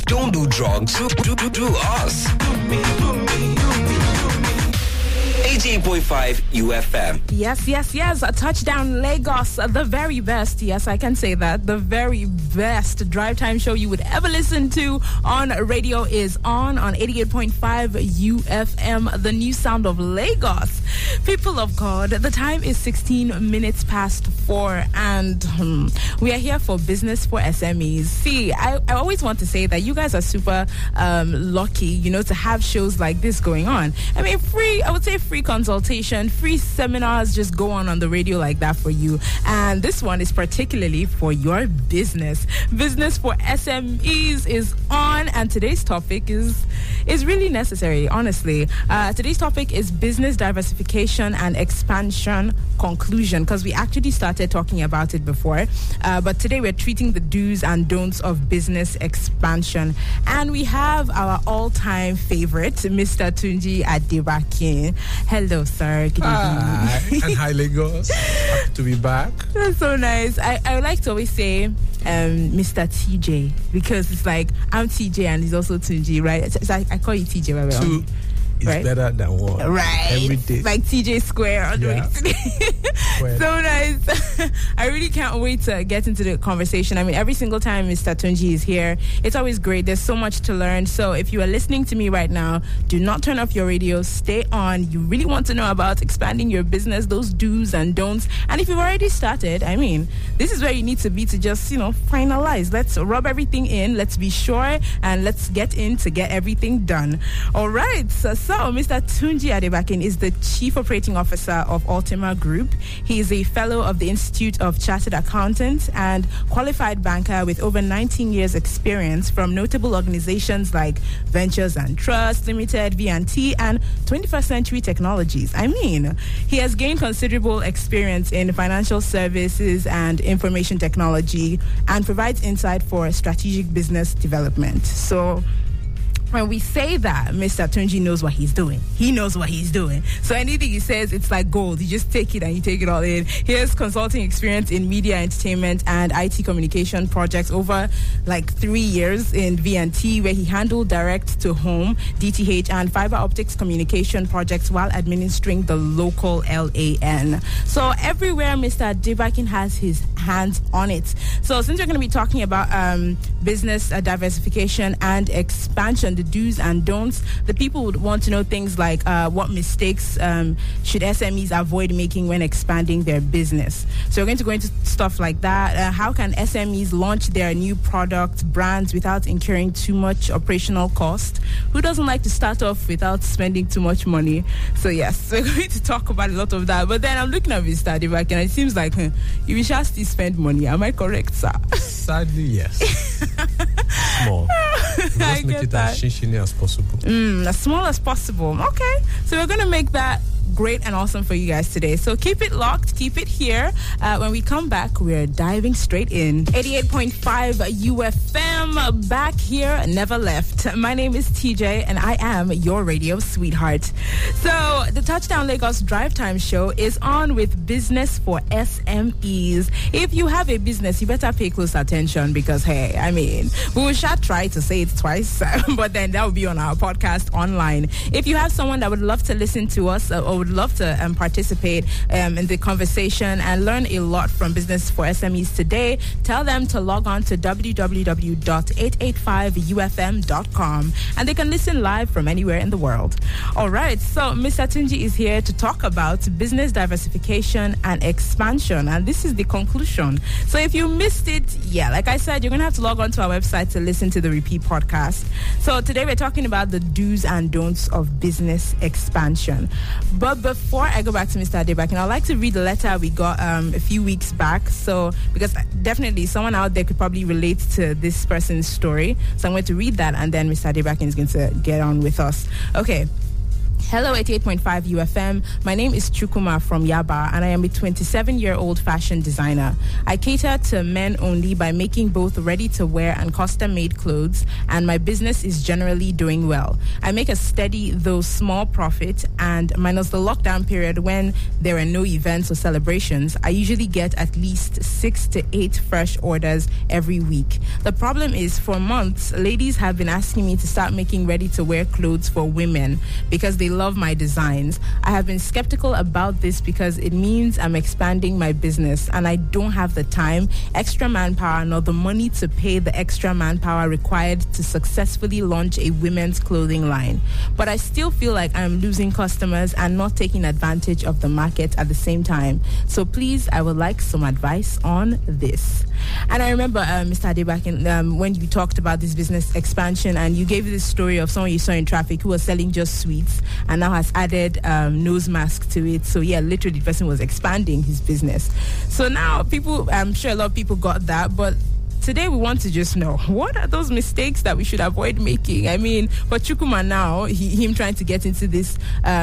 Don't do drugs. Do us. 88.5 UFM. Yes. A Touchdown Lagos, the very best. Yes, I can say that. The very best drive time show you would ever listen to on radio is on 88.5 UFM, the new sound of Lagos. People of God, the time is 16 minutes past 4, and we are here for Business for SMEs. See, I always want to say that you guys are super lucky, to have shows like this going on. I mean, I would say free consultation, free seminars just go on the radio like that for you. And this one is particularly for your business. Business for SMEs is on, and today's topic is really necessary, honestly. Today's topic is business diversification and expansion conclusion, because we actually started talking about it before. But today we're treating the do's and don'ts of business expansion. And we have our all-time favorite, Mr. Tunji Adebakin. Hello, sir. Good evening. And hi, Lagos. Happy to be back. That's so nice. I would like to always say Mr. TJ, because it's like I'm TJ and he's also Tunji, right? So I call you TJ. Right? Two is right? better than one. Right. Every day. Like TJ Square. Yeah. So nice. I really can't wait to get into the conversation. I mean, every single time Mr. Tunji is here, it's always great. There's so much to learn. So if you are listening to me right now, do not turn off your radio. Stay on. You really want to know about expanding your business, those do's and don'ts. And if you've already started, I mean, this is where you need to be to just, finalize. Let's rub everything in. Let's be sure and let's get in to get everything done. All right. So Mr. Tunji Adebakin is the Chief Operating Officer of Ultima Group. He is a fellow of the Institute of Chartered Accountants and qualified banker with over 19 years experience from notable organizations like Ventures and Trust Limited, V&T, and 21st Century Technologies. I mean, he has gained considerable experience in financial services and information technology and provides insight for strategic business development. So when we say that, Mr. Tunji knows what he's doing. He knows what he's doing. So anything he says, it's like gold. You just take it and you take it all in. He has consulting experience in media, entertainment, and IT communication projects over 3 years in V&T, where he handled direct-to-home, DTH, and fiber optics communication projects while administering the local LAN. So everywhere Mr. Adebakin has his hands on it. So since we're going to be talking about business diversification and expansion, the do's and don'ts, the people would want to know things like what mistakes should SMEs avoid making when expanding their business. So we're going to go into stuff like that. How can SMEs launch their new product brands without incurring too much operational cost? Who doesn't like to start off without spending too much money? So yes, we're going to talk about a lot of that. But then I'm looking at Mr. Adebakin and it seems like you will just still spend money. Am I correct, sir? Sadly, yes. Small. I Just make it that. as shinshini as possible. As small as possible. Okay. So we're going to make that great and awesome for you guys today. So keep it locked, keep it here. When we come back, we're diving straight in. 88.5 UFM, back here, never left. My name is TJ and I am your radio sweetheart. So the Touchdown Lagos Drive Time show is on with Business for SMEs. If you have a business, you better pay close attention because, hey, I mean, we shall try to say it twice, but then that will be on our podcast online. If you have someone that would love to listen to us or would love to participate in the conversation and learn a lot from Business for SMEs today, tell them to log on to www.885ufm.com and they can listen live from anywhere in the world. All right, so Mr. Tunji is here to talk about business diversification and expansion, and this is the conclusion. So if you missed it, like I said, you're going to have to log on to our website to listen to the repeat podcast. So today we're talking about the do's and don'ts of business expansion. But before I go back to Mr. Adebakin, I'd like to read the letter we got a few weeks back. So, because definitely someone out there could probably relate to this person's story. So I'm going to read that and then Mr. Adebakin is going to get on with us. Okay. Hello, 88.5 UFM. My name is Chukuma from Yaba, and I am a 27-year-old fashion designer. I cater to men only by making both ready-to-wear and custom-made clothes, and my business is generally doing well. I make a steady, though small profit, and minus the lockdown period when there are no events or celebrations, I usually get at least 6 to 8 fresh orders every week. The problem is, for months, ladies have been asking me to start making ready-to-wear clothes for women because they love my designs. I have been skeptical about this because it means I'm expanding my business and I don't have the time, extra manpower, nor the money to pay the extra manpower required to successfully launch a women's clothing line. But I still feel like I'm losing customers and not taking advantage of the market at the same time. So please, I would like some advice on this. And I remember, Mr. Adebakin, when you talked about this business expansion and you gave this story of someone you saw in traffic who was selling just sweets and now has added nose mask to it. So yeah, literally the person was expanding his business. So now people, I'm sure a lot of people got that, but today we want to just know, what are those mistakes that we should avoid making? I mean, for Chukuma now, him trying to get into this,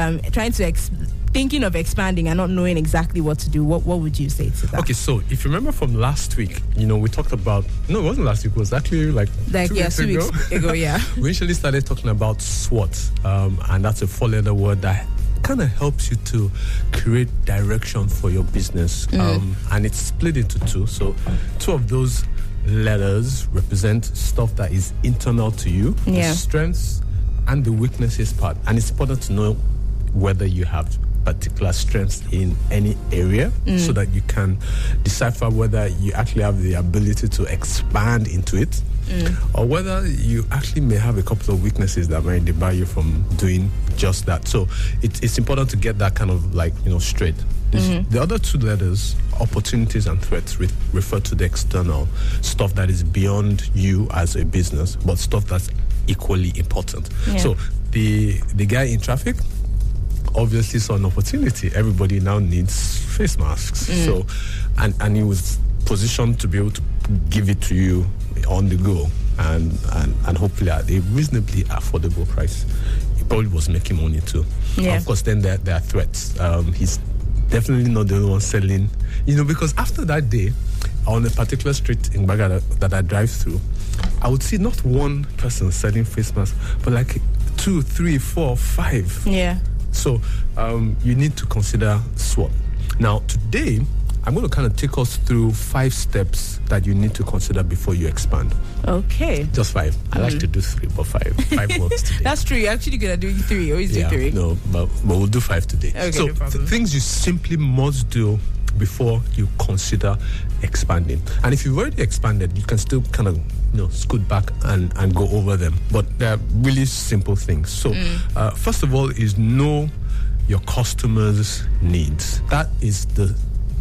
thinking of expanding and not knowing exactly what to do, what would you say to that? Okay, so if you remember from last week, we talked about, no, it wasn't last week, it was actually like 2 weeks ago. Yeah. We initially started talking about SWOT, and that's a 4-letter word that kind of helps you to create direction for your business. And it's split into 2. So 2 of those letters represent stuff that is internal to you, the strengths and the weaknesses part. And it's important to know whether you have particular strengths in any area so that you can decipher whether you actually have the ability to expand into it or whether you actually may have a couple of weaknesses that might debar you from doing just that. So it's important to get that kind of straight. The other 2 letters, opportunities and threats, refer to the external stuff that is beyond you as a business, but stuff that's equally important. So the guy in traffic obviously saw an opportunity. Everybody now needs face masks. So, and he was positioned to be able to give it to you on the go and hopefully at a reasonably affordable price. He probably was making money too. Of course, then there are threats. He's definitely not the only one selling, because after that day, on a particular street in Baga that I drive through, I would see not one person selling face masks, but like 2, 3, 4, 5. Yeah. So you need to consider SWOT. Now, today, I'm going to kind of take us through 5 steps that you need to consider before you expand. Okay. Just 5. I like to do 3, but 5 works today. That's true. You're actually good at doing 3. Always do 3. No, but we'll do 5 today. Okay, so no problem. Things you simply must do before you consider expanding. And if you've already expanded, you can still kind of scoot back and go over them. But they're really simple things. So first of all is know your customers' needs. That is the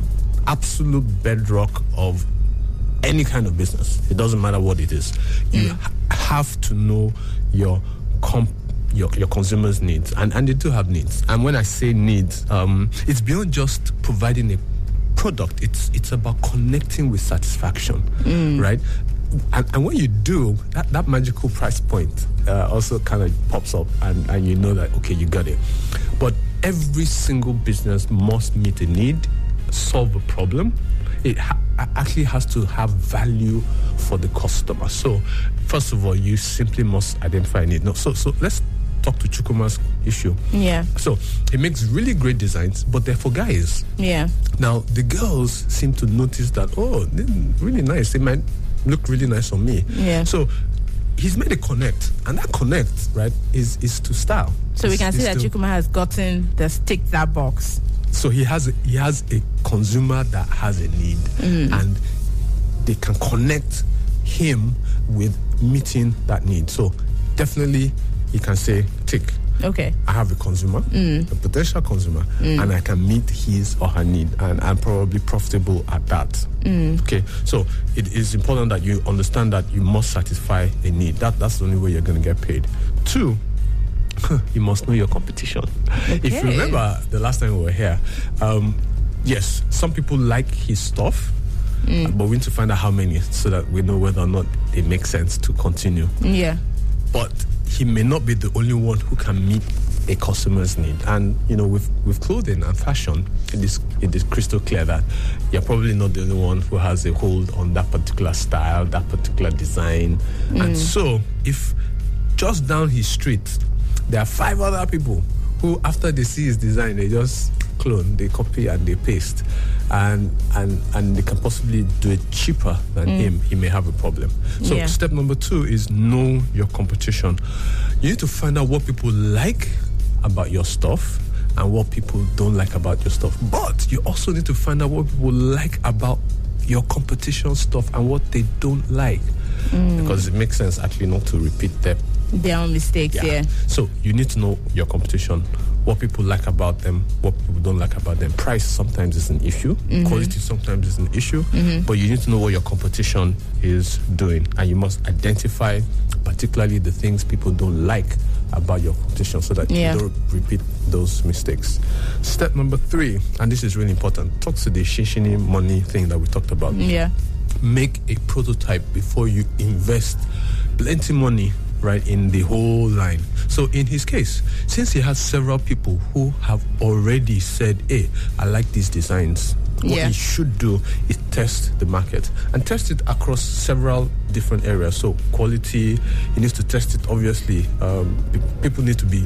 absolute bedrock of any kind of business. It doesn't matter what it is. You have to know your consumers' needs, and they do have needs. And when I say needs, it's beyond just providing a product. It's about connecting with satisfaction, right? And when you do, that magical price point also kind of pops up, and you know that, okay, you got it. But every single business must meet a need, solve a problem. It actually has to have value for the customer. So, first of all, you simply must identify a need. No, so let's talk to Chukuma's issue. Yeah. So, he makes really great designs, but they're for guys. Yeah. Now, the girls seem to notice that, they're really nice. They might look really nice on me. Yeah. So, he's made a connect, and that connect, right, is to style. So we can see that Chukuma has gotten ticked that box. So he has a consumer that has a need, and they can connect him with meeting that need. So definitely, he can say, tick. Okay. I have a consumer, a potential consumer, and I can meet his or her need, and I'm probably profitable at that. Okay, so it is important that you understand that you must satisfy a need. That's the only way you're going to get paid. 2, you must know your competition. Okay. If you remember the last time we were here, yes, some people like his stuff, but we need to find out how many so that we know whether or not it makes sense to continue. Yeah. But he may not be the only one who can meet a customer's need. And with clothing and fashion, it is crystal clear that you're probably not the only one who has a hold on that particular style, that particular design. And so if just down his street there are 5 other people who, after they see his design, they just clone, they copy and they paste, and they can possibly do it cheaper than him, he may have a problem. So step number 2 is know your competition. You need to find out what people like about your stuff and what people don't like about your stuff. But you also need to find out what people like about your competition stuff and what they don't like, because it makes sense actually not to repeat their own mistakes. So you need to know your competition, what people like about them, what people don't like about them. Price sometimes is an issue, quality sometimes is an issue, but you need to know what your competition is doing, and you must identify particularly the things people don't like about your competition so that you don't repeat those mistakes. Step number 3, and this is really important, talk to the shishini money thing that we talked about. Make a prototype before you invest plenty money in the whole line. So in his case, since he has several people who have already said, hey, I like these designs, what he should do is test the market and test it across several different areas. So quality, he needs to test it, obviously. People need to be,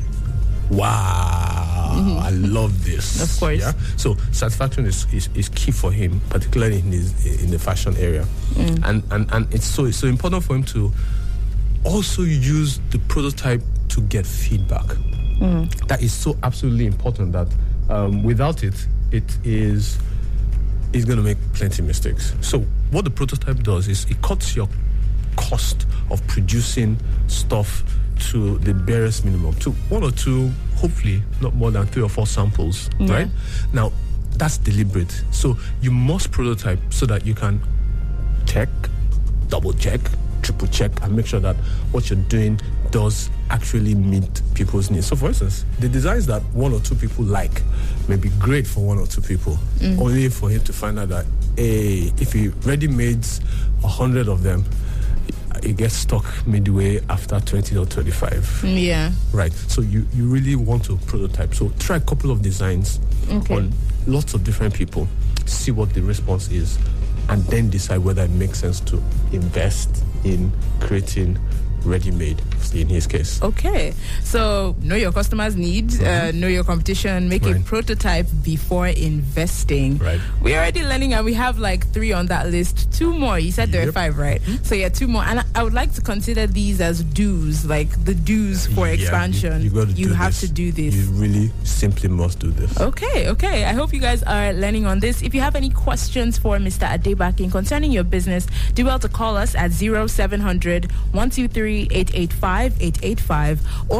wow, I love this. Of course. Yeah? So satisfaction is key for him, particularly in the fashion area. And it's so important for him to also use the prototype to get feedback. That is so absolutely important that without it is going to make plenty of mistakes. So what the prototype does is it cuts your cost of producing stuff to the barest minimum, to 1 or 2, hopefully not more than 3 or 4 samples, right? Now, that's deliberate. So you must prototype so that you can check, double check, triple check, and make sure that what you're doing does actually meet people's needs. So for instance, the designs that 1 or 2 people like may be great for 1 or 2 people, only for him to find out that, if he ready-mades 100 of them, it gets stuck midway after 20 or 25. Right. So you really want to prototype. So try a couple of designs on lots of different people, see what the response is, and then decide whether it makes sense to invest in creating ready-made in his case. Okay, so know your customers' needs, know your competition, make a prototype before investing. We're already learning, and we have like 3 on that list. 2 more. You said there are 5, right? So 2 more, and I would like to consider these as do's, like the do's for expansion. You have to do this. You really simply must do this. Okay. I hope you guys are learning on this. If you have any questions for Mr. Adebakin concerning your business, do well to call us at 0700 123 885 or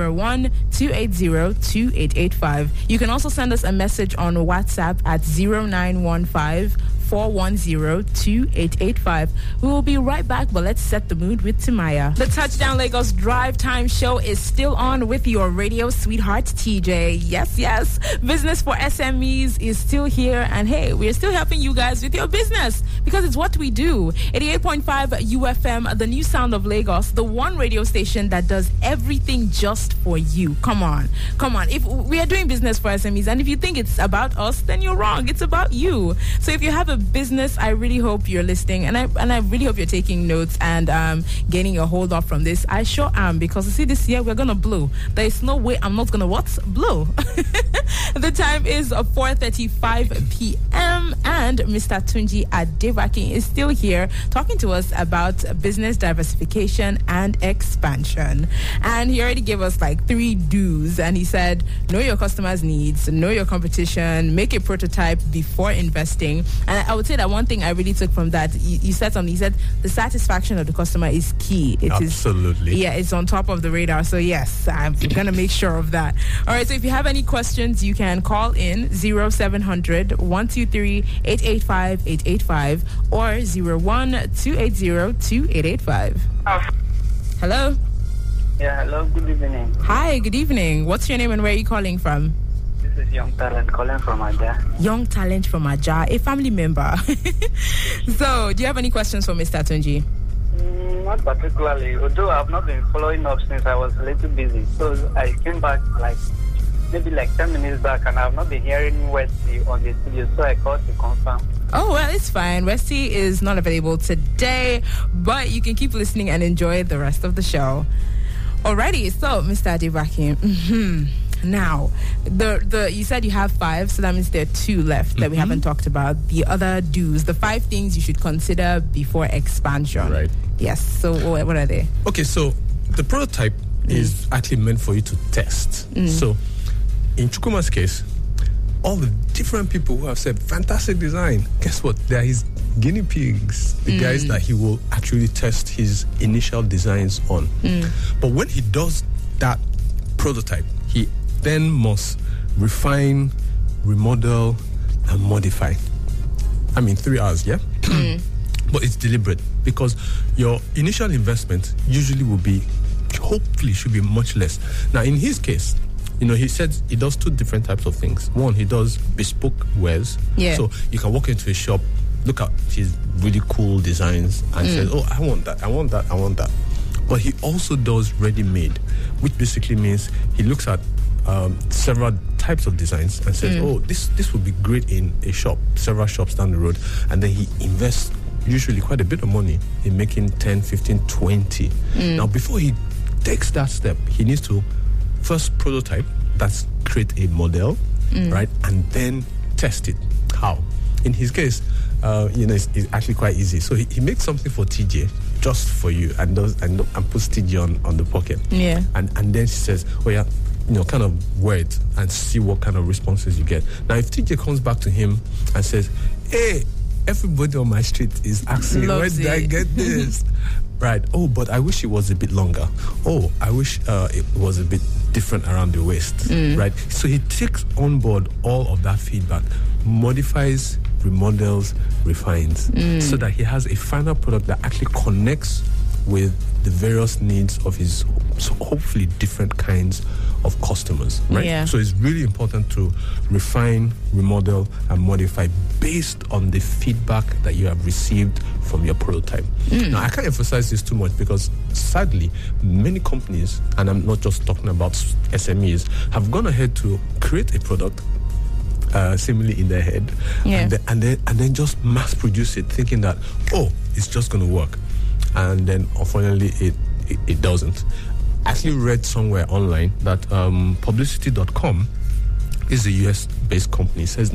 01-280-2885. You can also send us a message on WhatsApp at 0915 410-2885. We will be right back, but let's set the mood with Timaya. The Touchdown Lagos Drive Time Show is still on with your radio sweetheart, TJ. Yes. Business for SMEs is still here, and hey, we're still helping you guys with your business because it's what we do. 88.5 UFM, the new sound of Lagos, the one radio station that does everything just for you. Come on. If we are doing business for SMEs, and if you think it's about us, then you're wrong. It's about you. So if you have a business, I really hope you're listening, and I really hope you're taking notes and getting a hold off from this. I sure am, because you see, this year we're gonna blow. There is no way I'm not gonna blow. The time is 4:35 p.m. and Mr. Tunji Adebakin is still here talking to us about business diversification and expansion. And he already gave us like 3 do's, and he said, know your customers' needs, know your competition, make a prototype before investing. And I would say that one thing I really took from that, you said something. You said the satisfaction of the customer is key. Absolutely. It's on top of the radar. So yes, I'm going to make sure of that. All right, so if you have any questions, you can call in 0700 123 885 or 01-280-2885. Hello? Yeah, hello, good evening. Hi, good evening. What's your name and where are you calling from? This is Young Talent calling from Aja. Young Talent from Aja, a family member. So, do you have any questions for Mr. Tunji? No, not particularly, although I've not been following up since I was a little busy. So I came back maybe 10 minutes back, and I've not been hearing Westy on the studio, so I called to confirm. Oh, well, it's fine. Westy is not available today, but you can keep listening and enjoy the rest of the show. Alrighty, so Mr. Adebaki, now, you said you have 5, so that means there are 2 left that we haven't talked about. The other do's, the 5 things you should consider before expansion. Right. Yes, so what are they? Okay, so the prototype is actually meant for you to test. So in Chukwuma's case, all the different people who have said fantastic design, guess what? They're his guinea pigs, the guys that he will actually test his initial designs on. But when he does that prototype, he then must refine, remodel, and modify. 3 hours, yeah? But it's deliberate, because your initial investment usually hopefully should be much less. Now, in his case, he said he does 2 different types of things. One, he does bespoke wares. Yeah. So you can walk into a shop, look at his really cool designs, and say, oh, I want that, I want that, I want that. But he also does ready-made, which basically means he looks at several types of designs and says, oh, this would be great in a shop, several shops down the road. And then he invests usually quite a bit of money in making 10, 15, 20. Now, before he takes that step, he needs to first prototype, that's create a model, right? And then test it. How? In his case, it's actually quite easy. So he makes something for TJ just for you and puts TJ on the pocket. Yeah. And then she says, oh yeah, kind of wear it and see what kind of responses you get. Now, if TJ comes back to him and says, hey, everybody on my street is asking, where did I get this? Right. Oh, but I wish it was a bit longer. Oh, I wish it was a bit different around the waist. Right. So he takes on board all of that feedback, modifies, remodels, refines, so that he has a final product that actually connects with the various needs of his hopefully different kinds of customers, right? Yeah. So it's really important to refine, remodel, and modify based on the feedback that you have received from your prototype. Now, I can't emphasize this too much because sadly, many companies, and I'm not just talking about SMEs, have gone ahead to create a product seemingly in their head, and then just mass produce it, thinking that, oh, it's just going to work. And then unfortunately it doesn't. I actually read somewhere online that Publicity.com is a US-based company. It says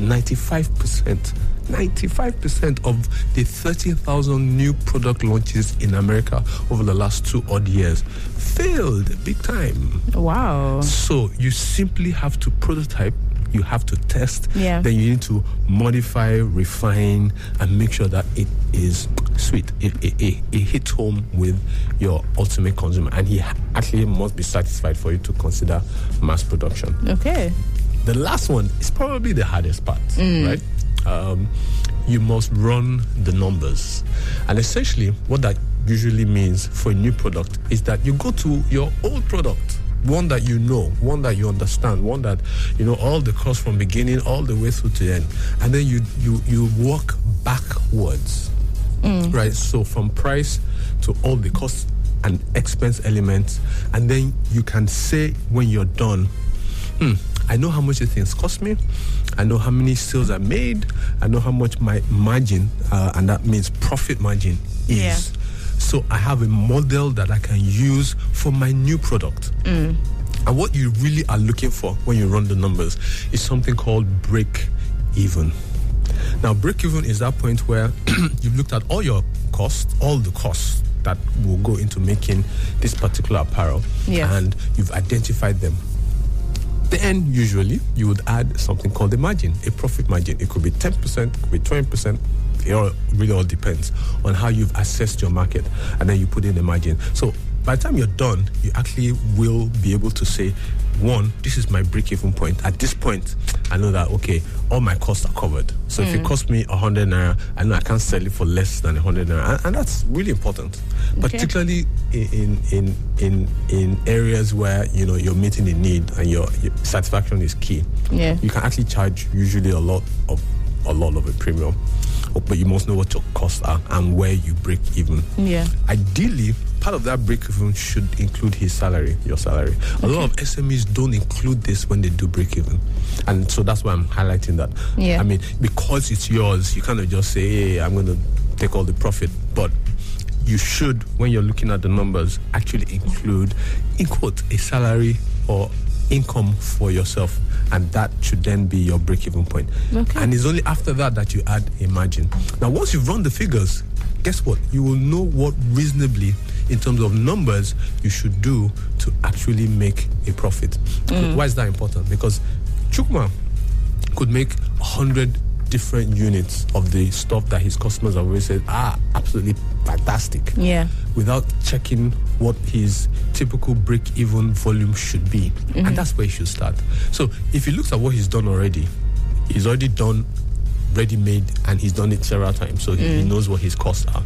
95% of the 30,000 new product launches in America over the last 2 odd years failed big time. Wow. So you simply have to prototype, you have to test, then you need to modify, refine, and make sure that it is sweet. It hits home with your ultimate consumer, and he actually must be satisfied for you to consider mass production. Okay. The last one is probably the hardest part, right? You must run the numbers. And essentially, what that usually means for a new product is that you go to your old product, one that you know, one that you understand, one that you know all the costs from beginning all the way through to the end, and then you work backwards, right? So from price to all the costs and expense elements, and then you can say when you're done, I know how much the things cost me, I know how many sales I made, I know how much my margin, and that means profit margin is. Yeah. So I have a model that I can use for my new product. And what you really are looking for when you run the numbers is something called break even. Now, break even is that point where you've looked at all your costs, all the costs that will go into making this particular apparel, and you've identified them. Then usually you would add something called a margin, a profit margin. It could be 10%, it could be 20%. It really all depends on how you've assessed your market, and then you put in the margin. So by the time you're done, you actually will be able to say, one, this is my break-even point. At this point, I know that, okay, all my costs are covered. So if it costs me 100 naira, I know I can't sell it for less than 100 naira. And that's really important, particularly in areas where, you know, you're meeting a need and your satisfaction is key. Yeah. You can actually charge usually a lot of a premium, but you must know what your costs are and where you break even. Yeah. Ideally, part of that break-even should include his salary, your salary. A lot of SMEs don't include this when they do break-even. And so that's why I'm highlighting that. Yeah. I mean, because it's yours, you kind of just say, hey, I'm going to take all the profit. But you should, when you're looking at the numbers, actually include, in quote, a salary or income for yourself. And that should then be your break-even point. Okay. And it's only after that you add a margin. Now, once you've run the figures, guess what? You will know what reasonably, in terms of numbers, you should do to actually make a profit. Why is that important? Because Chukwuma could make 100 different units of the stuff that his customers have always said absolutely fantastic. Yeah. Without checking what his typical break-even volume should be. And that's where he should start. So if he looks at what he's done already, he's already done ready-made and he's done it several times. So he knows what his costs are.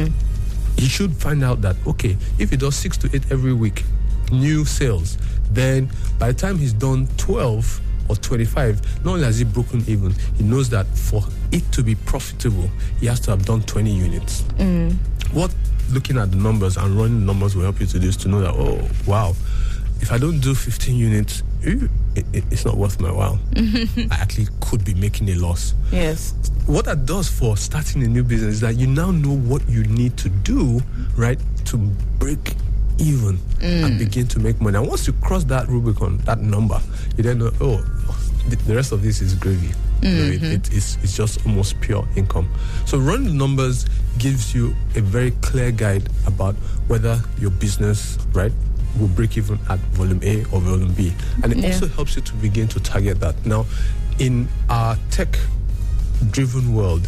He should find out that, okay, if he does 6 to 8 every week, new sales, then by the time he's done 12 or 25, not only has he broken even, he knows that for it to be profitable, he has to have done 20 units. What looking at the numbers and running the numbers will help you to do is to know that, oh, wow, if I don't do 15 units, it's not worth my while. I actually could be making a loss. Yes. What that does for starting a new business is that you now know what you need to do, right, to break even and begin to make money. And once you cross that Rubicon, that number, you then know, the rest of this is gravy. It's just almost pure income. So running the numbers gives you a very clear guide about whether your business, right, will break even at volume A or volume B. And it also helps you to begin to target that. Now, in our tech-driven world,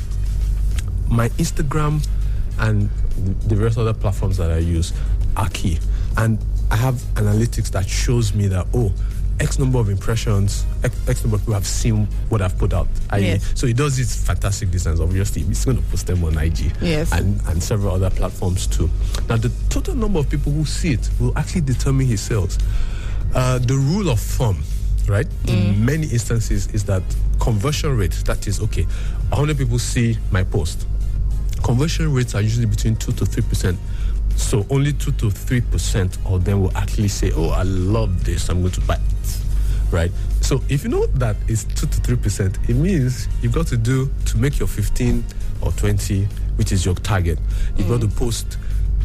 my Instagram and the various other platforms that I use are key. And I have analytics that shows me that, X number of impressions, X number of people have seen what I've put out. So he does these fantastic designs. Obviously, he's going to post them on IG and several other platforms too. Now, the total number of people who see it will actually determine his sales. The rule of thumb, right, in many instances is that conversion rate, that is, 100 people see my post. Conversion rates are usually between 2 to 3%. So only 2 to 3% of them will actually say, I love this, I'm going to buy it, right? So if you know that it's 2 to 3%, it means you've got to make your 15 or 20, which is your target, you've got to post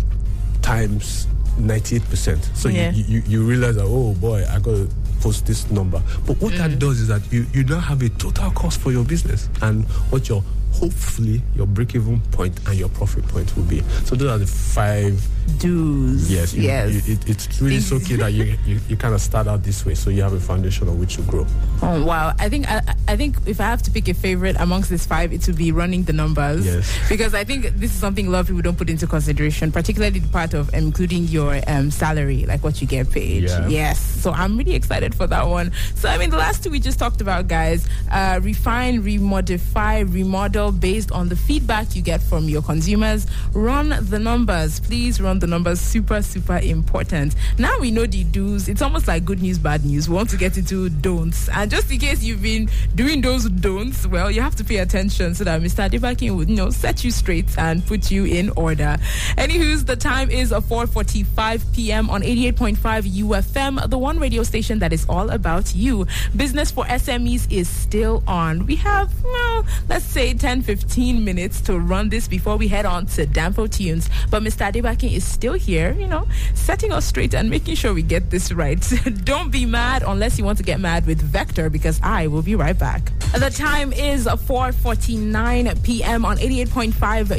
times 98%. So you realize that, oh boy, I got to post this number. But what that does is that you now have a total cost for your business and what hopefully your break-even point and your profit point will be. So those are the 5 do's. Yes. It's really so key that you kind of start out this way, so you have a foundation on which to grow. Oh wow! I think if I have to pick a favorite amongst these 5, it would be running the numbers. Yes. Because I think this is something a lot of people don't put into consideration, particularly the part of including your salary, like what you get paid. Yeah. Yes. So I'm really excited for that one. So I mean, the last 2 we just talked about, guys. Refine, remodify, remodel based on the feedback you get from your consumers. Run the numbers. Please run the numbers. Super, super important. Now we know the do's. It's almost like good news, bad news. We want to get into don'ts. And just in case you've been doing those don'ts, well, you have to pay attention so that Mr. Adebakin would, set you straight and put you in order. Anywho's, the time is 4:45 p.m. on 88.5 UFM, the one radio station that is all about you. Business for SMEs is still on. We have, let's say 10-15 minutes to run this before we head on to Danfo Tunes. But Mr. Adebakin is still here, setting us straight and making sure we get this right. Don't be mad unless you want to get mad with Vector, because I will be right back. The time is 4:49 p.m. on 88.5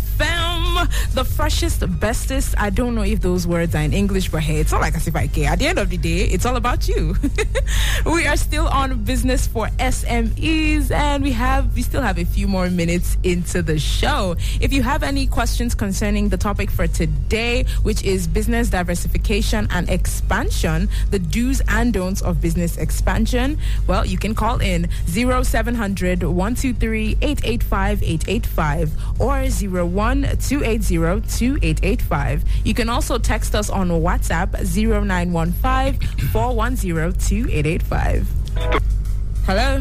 UFM. The freshest, bestest. I don't know if those words are in English, but hey, it's not like as if I care. At the end of the day, it's all about you. We are still on Business for SMEs, and we still have a few more minutes into the show. If you have any questions concerning the topic for today, which is business diversification and expansion, the do's and don'ts of business expansion, well, you can call in 0700 123 885 885 or 01-280 2885. You can also text us on WhatsApp 0915 410 2885. Hello.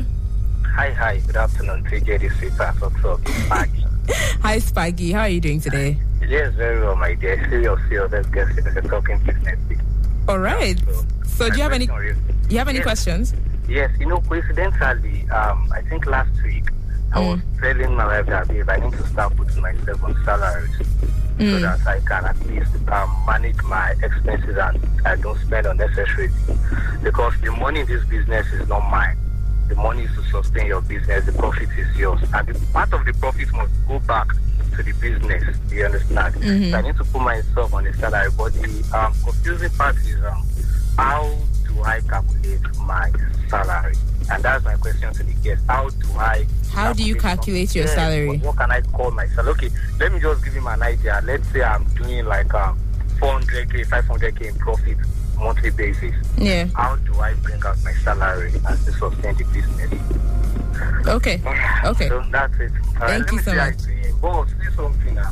Hi. Good afternoon. TJ, this is Pastor Spaggy. Hi, Spaggy. How are you doing today? Yes, very well, my dear. Serious. Let's get talking business. All right. So do you have any questions? Yes, coincidentally, I think last week I was telling my wife that if I need to start putting myself on salaries so that I can at least manage my expenses and I don't spend unnecessarily. Because the money in this business is not mine. The money is to sustain your business. The profit is yours. And the part of the profit must go back to the business. Do you understand? So I need to put myself on a salary. But the confusing part is how do I calculate my salary? And that's my question to the guest. How do you calculate your salary? What can I call my salary? Okay, let me just give him an idea. Let's say I'm doing like 400k, 500k in profit monthly basis. Yeah. How do I bring out my salary and to sustain the business? Okay. So that's it. Thank you so much. Boss, say something now.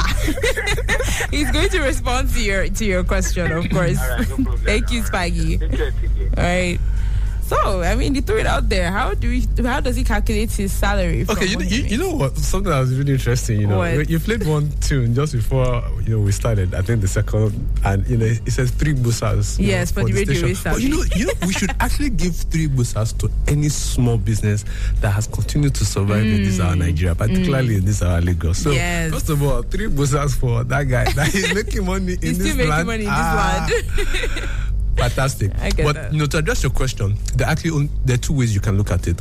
He's going to respond to your question, of course. All right, no problem. Thank you, Spaggy. All right. So, I mean, you threw it out there. How does he calculate his salary? Okay, you know what? Something that was really interesting. What? You played one tune just before we started. I think the second, and it says 3 busas. Yes, for the radio research. But we should actually give 3 busas to any small business that has continued to survive in this our Nigeria, particularly in this our Lagos. So, first of all, 3 busas for that guy that is making money in this land. He's still making money in this land. Fantastic. But to address your question, there are 2 ways you can look at it.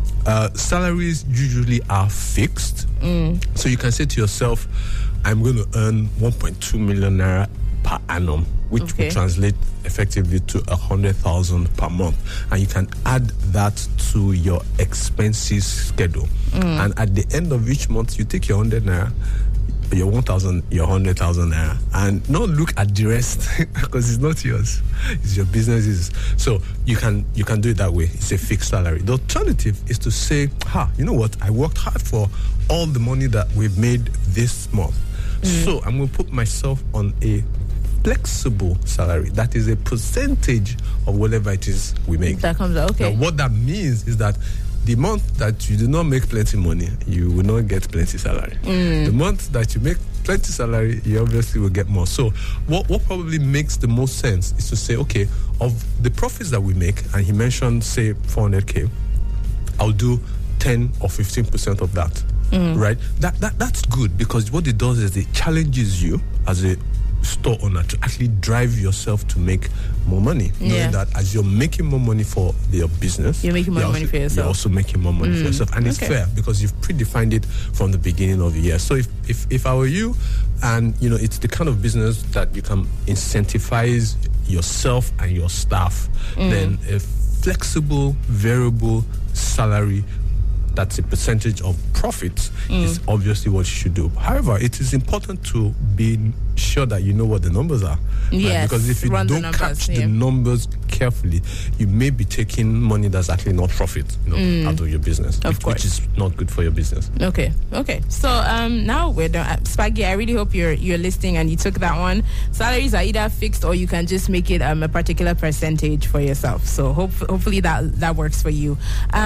Salaries usually are fixed. So you can say to yourself, I'm going to earn 1.2 million naira per annum, which will translate effectively to 100,000 per month. And you can add that to your expenses schedule. And at the end of each month, you take your 100 naira, your 1,000, your 100,000 naira, and not look at the rest because it's not yours. It's your business's. So you can do it that way. It's a fixed salary. The alternative is to say, you know what? I worked hard for all the money that we've made this month. So I'm going to put myself on a flexible salary. That is a percentage of whatever it is we make. That comes out, okay. Now, what that means is that the month that you do not make plenty money, you will not get plenty salary. The month that you make plenty salary, you obviously will get more. So what probably makes the most sense is to say, okay, of the profits that we make, and he mentioned, say, 400K, I'll do 10 or 15% of that. Right? That's good, because what it does is it challenges you as a store owner to actually drive yourself to make more money, knowing that as you're making more money for your business, you're making more money for yourself. You're also making more money for yourself, and it's fair because you've predefined it from the beginning of the year. So if I were you, and it's the kind of business that you can incentivize yourself and your staff, then a flexible variable salary that's a percentage of profits is obviously what you should do. However, it is important to be sure that you know what the numbers are. Yes, right? Because if you don't catch the numbers carefully, you may be taking money that's actually not profit out of your business, which is not good for your business. Okay. So now we're done. Spaggy, I really hope you're listening and you took that one. Salaries are either fixed or you can just make it a particular percentage for yourself. So hopefully that works for you.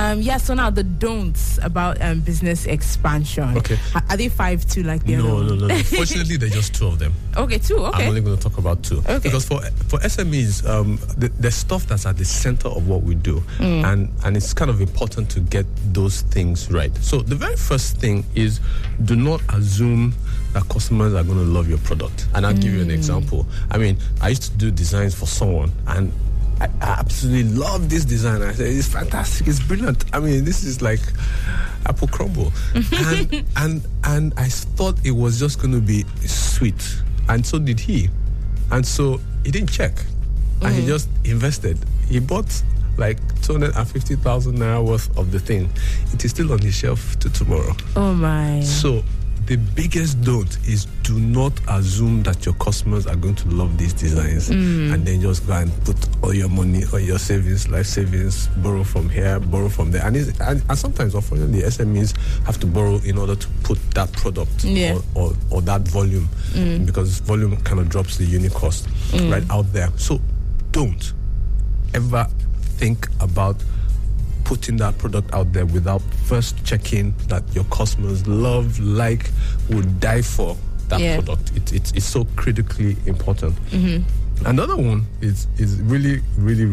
So now the don'ts about business expansion. Okay. Are they 5 too like the other? No. Fortunately, they're just 2 of them. Okay, 2. Okay. I'm only going to talk about 2. Okay. Because for SMEs, there's stuff that's at the center of what we do, and it's kind of important to get those things right. So the very first thing is, do not assume that customers are going to love your product. And I'll give you an example. I mean, I used to do designs for someone, and I absolutely love this design. I said, it's fantastic, it's brilliant. I mean, this is like apple crumble. and I thought it was just going to be sweet. And so did he. And so he didn't check. And he just invested. He bought like 250,000 naira worth of the thing. It is still on his shelf to tomorrow. Oh my. So the biggest don't is, do not assume that your customers are going to love these designs and then just go and put all your money or your savings, life savings, borrow from here, borrow from there. And sometimes, unfortunately, SMEs have to borrow in order to put that product or that volume, because volume kind of drops the unit cost right out there. So don't ever think about putting that product out there without first checking that your customers love, would die for that product. It's so critically important. Another one is really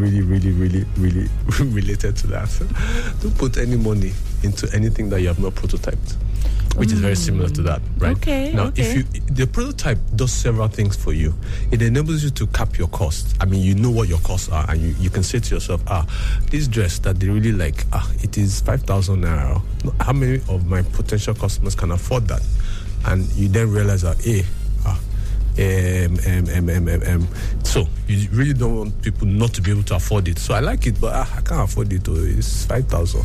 related to that. Don't put any money into anything that you have not prototyped, which is very similar to that, right? Okay. Now, if the prototype does several things for you, it enables you to cap your costs. I mean, you know what your costs are, and you can say to yourself, this dress that they really like, it is 5,000 naira. How many of my potential customers can afford that? And you then realize that, so you really don't want people not to be able to afford it. So I like it, but I can't afford it. It's 5,000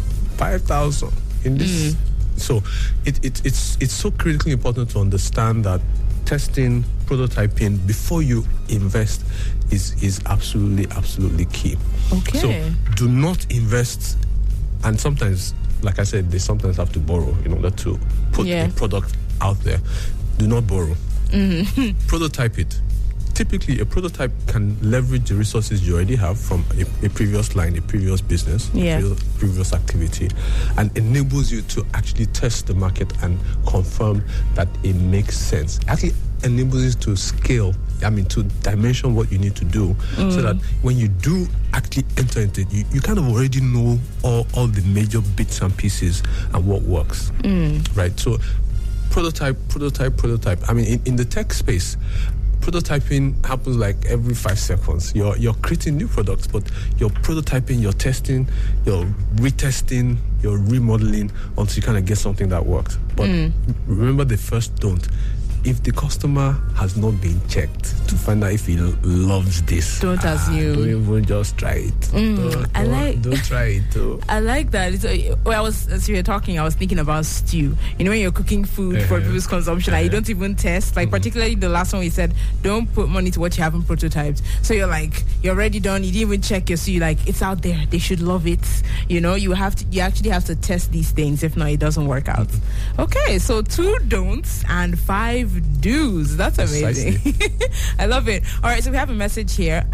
in this. So it's so critically important to understand that testing, prototyping before you invest is absolutely key. Okay. So do not invest, and sometimes, like I said, they sometimes have to borrow in order to put a product out there. Do not borrow. Prototype it. Typically, a prototype can leverage the resources you already have from a previous line, a previous business, previous activity, and enables you to actually test the market and confirm that it makes sense. Actually enables you to scale, to dimension what you need to do, so that when you do actually enter into it, you kind of already know all the major bits and pieces and what works, right? So prototype. I mean, in the tech space, prototyping happens like every 5 seconds. You're creating new products, but you're prototyping, you're testing, you're retesting, you're remodeling until you kind of get something that works. But remember the first don't. If the customer has not been checked to find out if he loves this, don't assume. Don't even just try it. Don't try it. Too. I like that. As you were talking, I was thinking about stew. You know, when you're cooking food for people's consumption, and you don't even test. Like particularly the last one we said, don't put money to what you haven't prototyped. So you're already done. You didn't even check your stew. Like, it's out there. They should love it. You know, you actually have to test these things. If not, it doesn't work out. Okay, so 2 don'ts and 5 do's. That's amazing. I love it. All right, so we have a message here.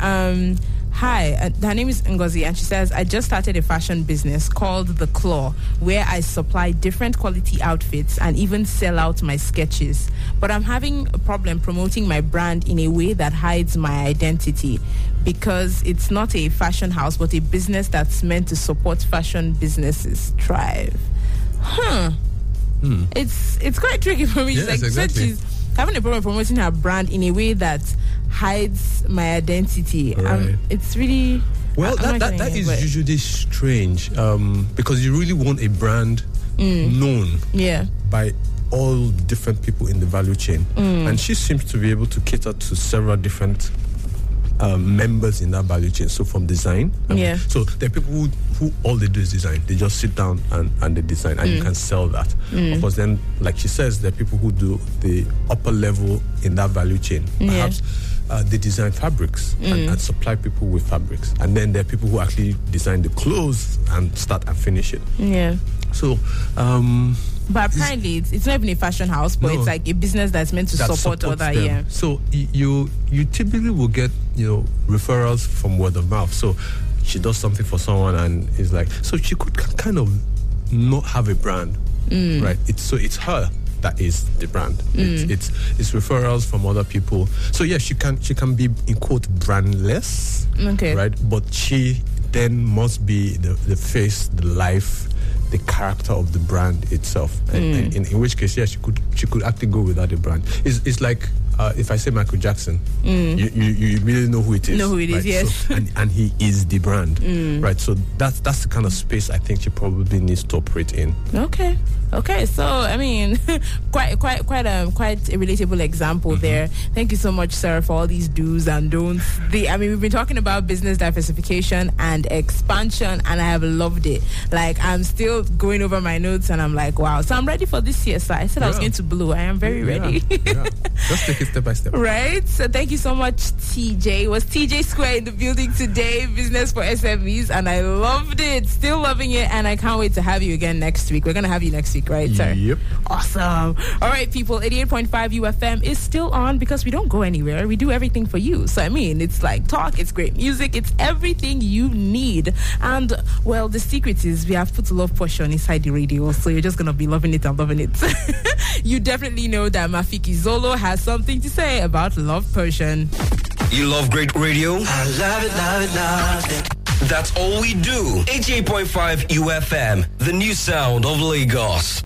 Hi, her name is Ngozi, and she says, I just started a fashion business called The Claw, where I supply different quality outfits and even sell out my sketches. But I'm having a problem promoting my brand in a way that hides my identity, because it's not a fashion house, but a business that's meant to support fashion businesses thrive. It's quite tricky for me. Yes, exactly. She's having a problem promoting her brand in a way that hides my identity. Right. It's really... Well, that is usually strange, because you really want a brand known by all different people in the value chain. And she seems to be able to cater to several different members in that value chain. So from design, so there are people who all they do is design. They just sit down and they design, and you can sell that. Of course, then, like she says, there are people who do the upper level in that value chain. Perhaps they design fabrics and supply people with fabrics, and then there are people who actually design the clothes and start and finish it. So but apparently it's not even a fashion house, but it's like a business that's meant to support other them. So you typically will get referrals from word of mouth. So she does something for someone, and is like, so she could kind of not have a brand, right? It's her that is the brand. It's referrals from other people. So yeah, she can be, in quote, brandless, right? But she then must be the face, the life, the character of the brand itself. And in which case, she could actually go without a brand. It's like if I say Michael Jackson, you really know who it is. Know who it is, yes. So, and he is the brand, right? So that's the kind of space I think she probably needs to operate in. Okay, so I mean, quite a relatable example there. Thank you so much, Sarah, for all these do's and don'ts. We've been talking about business diversification and expansion, and I have loved it. Like, I'm still going over my notes, and I'm like, wow. So I'm ready for this year. So I said I was going to Blue. I am very ready. Just take it step by step. Right? So thank you so much, TJ. It was TJ Square in the building today, Business for SMEs, and I loved it. Still loving it, and I can't wait to have you again next week. We're going to have you next week, right, sir? Yep. Awesome. All right, people, 88.5 UFM is still on because we don't go anywhere. We do everything for you. So, I mean, it's like talk, it's great music, it's everything you need. And, well, the secret is we have put a love portion inside the radio, so you're just going to be loving it and loving it. You definitely know that Mafiki Zolo has something to say about Love Potion. You love great radio? I love it, love it, love it. That's all we do. 88.5 UFM, the new sound of Lagos.